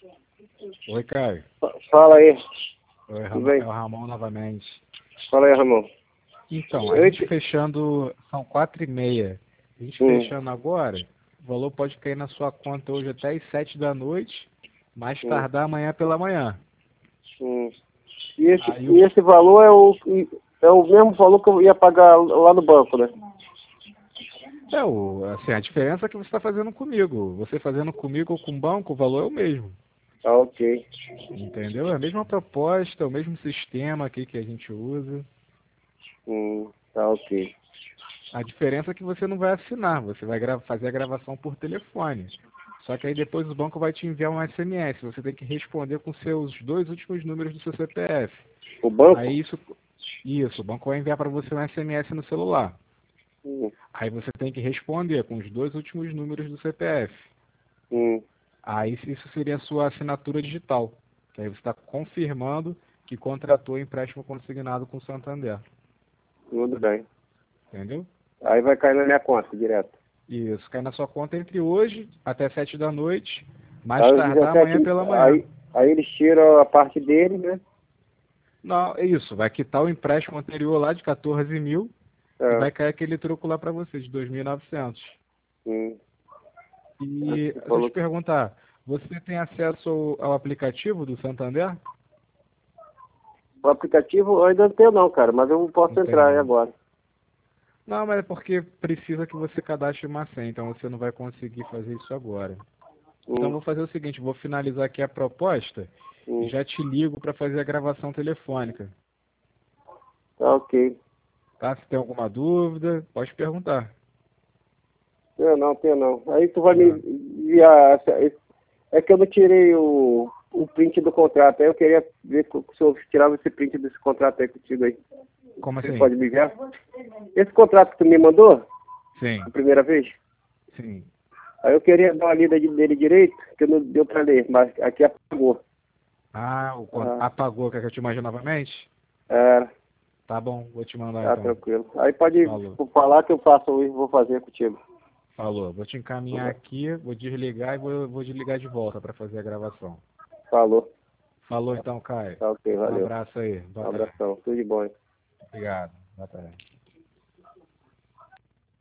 Oi, Caio. Fala aí. Oi, Tudo bem? É o Ramon novamente. Fala aí, Ramon. Então, a Eu gente ent- fechando, são 4h30. A gente Hum, fechando agora, o valor pode cair na sua conta hoje até às 7 da noite, mais hum, tardar amanhã pela manhã. hum. E esse, Aí e esse valor é o mesmo valor que eu ia pagar lá no banco, né? assim, a diferença é que você está fazendo comigo. Você fazendo comigo ou com o banco, o valor é o mesmo. Ah, ok. Entendeu? É a mesma proposta, o mesmo sistema aqui que a gente usa. Tá ok. A diferença é que você não vai assinar, você vai fazer a gravação por telefone. Só que aí depois o banco vai te enviar um SMS, você tem que responder com seus dois últimos números do seu CPF. O banco? Aí isso, o banco vai enviar para você um SMS no celular. Hum, Aí você tem que responder com os dois últimos números do CPF. hum, Aí isso seria a sua assinatura digital. Que aí você está confirmando que contratou o empréstimo consignado com o Santander. tudo bem. Entendeu? Aí vai cair na minha conta direto. Isso, cai na sua conta entre hoje até 7 da noite, mais Aí, tardar amanhã pela manhã. aí eles tiram a parte dele, né? Não, é isso, vai quitar o empréstimo anterior lá de 14 mil e É, vai cair aquele troco lá para você de 2.900. hum. E Você deixa eu falou te perguntar, você tem acesso ao aplicativo do Santander? o aplicativo eu ainda não tenho não, cara, mas eu posso Não tem entrar aí não. agora. Não, mas é porque precisa que você cadastre uma senha, então você não vai conseguir fazer isso agora. Então Hum, vou fazer o seguinte, vou finalizar aqui a proposta e hum. já te ligo para fazer a gravação telefônica. Tá ok. Tá? Se tem alguma dúvida, pode perguntar. Tenho não. Aí tu vai me Ah, enviar. É que eu não tirei o print do contrato. Aí eu queria ver se eu tirava esse print desse contrato aí contigo aí. como Você assim? pode me enviar? Esse contrato que tu me mandou, Sim, a primeira vez, sim. aí eu queria dar uma lida dele direito, que não deu pra ler, mas aqui apagou. Ah, Ah, apagou, quer que eu te mande novamente? é, Tá bom, vou te mandar tá então. tranquilo. Aí pode Falou. falar que eu faço hoje, vou fazer contigo. Falou. Vou te encaminhar aqui, vou desligar e vou desligar de volta para fazer a gravação. Falou. Falou então, Caio. Tá ok, Um valeu. abraço aí. Um Boa tarde. abração. Tudo de bom, hein? Obrigado. Boa tarde.